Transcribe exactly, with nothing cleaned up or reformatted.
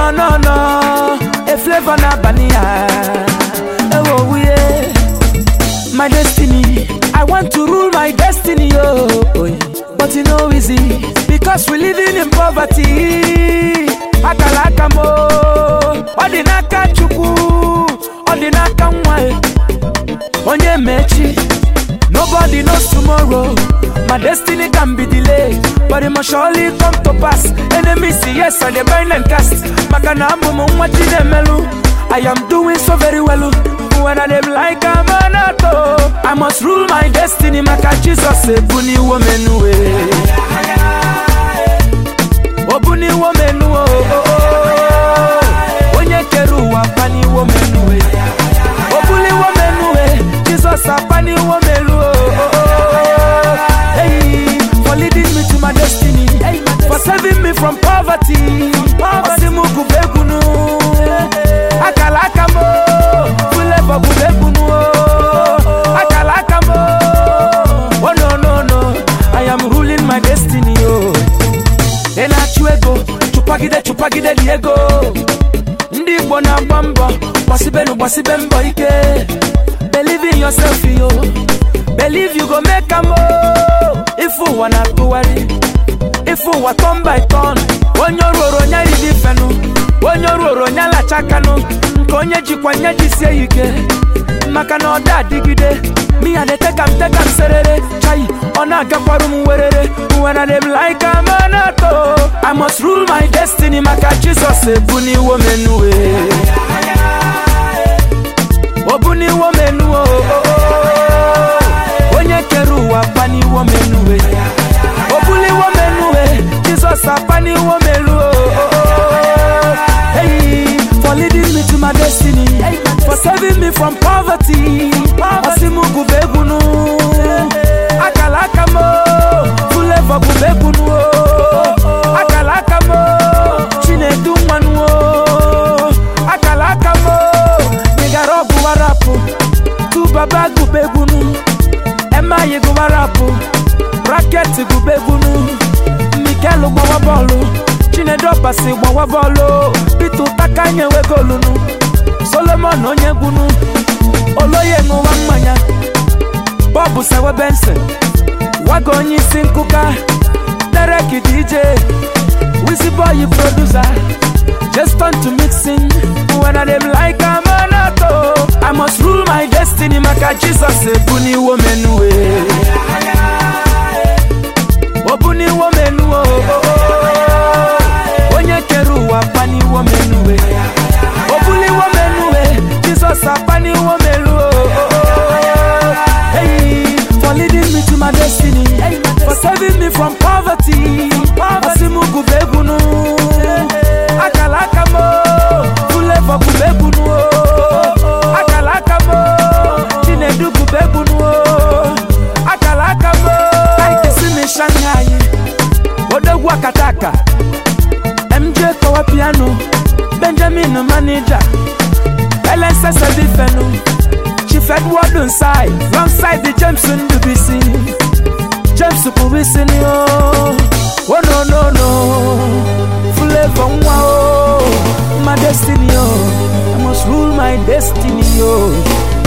no no no, a flavor na bania. Oh yeah, my destiny. I want to rule my destiny, oh, oh. But you know easy because we living in poverty. Akalaka mo, odinaka chuku, odinaka mwae, onye mechi. Nobody knows tomorrow. My destiny can be delayed, but it must surely come to pass. Enemies say yes, and they burn and cast. Makana ambo mwachi de melu. I am doing so very well. When I live like a manato, I must rule my destiny. Maka Jesus say, "Buni woman we, oh buni woman wo, onye keru wa pani woman we, oh buni woman we, Jesus a pani woman wo." Hey, for leading me to my destiny, for saving me from poverty. Osimu kubegunu, akalaka mo. Oh no no no, I am ruling my destiny. Oh, then I chuego, chupagide chupagide diego. Ndi bona bamba, wasibenu wasibembo ike. Believe in yourself, yo. Believe you go make a mo. If you wanna to worry, if you want turn by turn, when you're ronya idifenu, when you're ronya la chakano. Konye jikwanye jise ike maka na oda digide mi ane take am take am serere chai ona gakwaru mu werere when I live like a manato. I must rule my destiny maka Jesus say buni woman we, oh buni woman wo, onye keru wa pani woman we, oh buni woman we, Jesus a pani woman wo. Hey, for leading me to my destiny, for saving me from poverty. Osimu kubegunu, akalaka mo, fulevo kubegunu, akalaka mo, chinedu manu, akalaka mo, nigarobu warapu, tu baba kubegunu, ema ye warapu, bracket kubegunu, Mikelu wabolo, chinedu basi wabolo, bitu takanye wegolunu. Solomon onye gunu, oloye nguwa mmanya. Bobu sewe Benson, wago onye sinkuka. Derek D J, Wizzy Boy producer. Just turn to mixing, when I live like a manato. I must rule my destiny, maka Jesus say buni woman we, oh buni woman wo, onye keru wa pani woman we, oh buni woman we, Jesus a pani woman wo. Hey, for leading me to my destiny, for saving me from poverty. Osimu kubegunu, akalaka mo, fulevo kubegunu, akalaka mo, chinedu kubegunu, akalaka mo. Aikisimi Shanghai, odogwa kataka, M J kwa piano, Benjamin manager, Ellen Sessa Bifenu, Chief Edward inside, wrong side the James Ndubisi, James Kubisi yo. Oh no no no, Flavor wow, my destiny yo. I must rule my destiny yo.